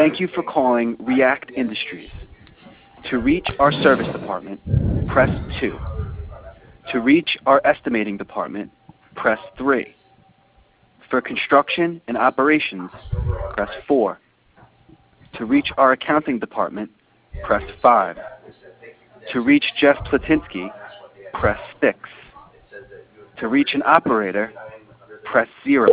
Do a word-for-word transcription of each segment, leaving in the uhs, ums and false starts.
Thank you for calling React Industries. To reach our service department, press two. To reach our estimating department, press three. For construction and operations, press four. To reach our accounting department, press five. To reach Jeff Platinsky, press six. To reach an operator, press zero.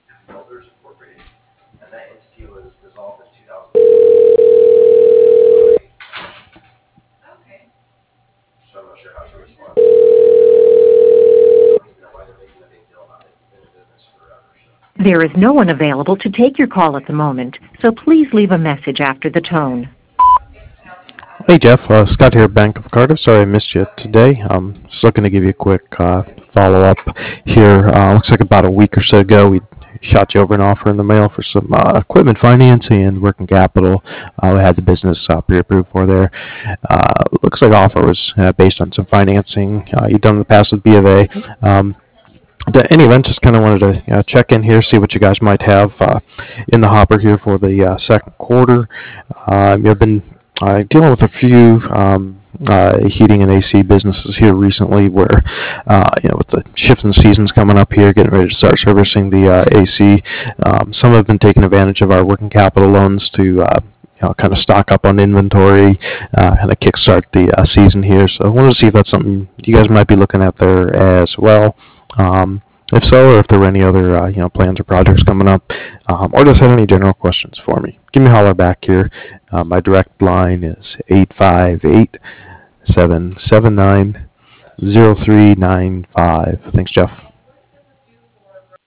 There is no one available to take your call at the moment, so please leave a message after the tone. Hey Jeff, uh, Scott here, Bank of Cardiff. Sorry I missed you today. Um, just looking to give you a quick uh, follow-up here. Uh, looks like about a week or so ago we shot you over an offer in the mail for some uh, equipment financing and working capital. Uh, we had the business uh, pre-approved for there. Uh, looks like the offer was uh, based on some financing uh, you've done in the past with B of A. Um, At any event, just kind of wanted to uh, check in here, see what you guys might have uh, in the hopper here for the uh, second quarter. Uh, you've been uh, dealing with a few um, uh, heating and A C businesses here recently, where uh, you know, with the shifting seasons coming up here, getting ready to start servicing the uh, A C. Um, some have been taking advantage of our working capital loans to uh, you know, kind of stock up on inventory, uh, kind of kickstart the uh, season here. So I wanted to see if that's something you guys might be looking at there as well. Um, if so, or if there were any other uh, you know, plans or projects coming up, um, or just had any general questions for me, give me a holler back here. Uh, my direct line is eight five eight, seven seven nine, zero three nine five. Thanks, Jeff.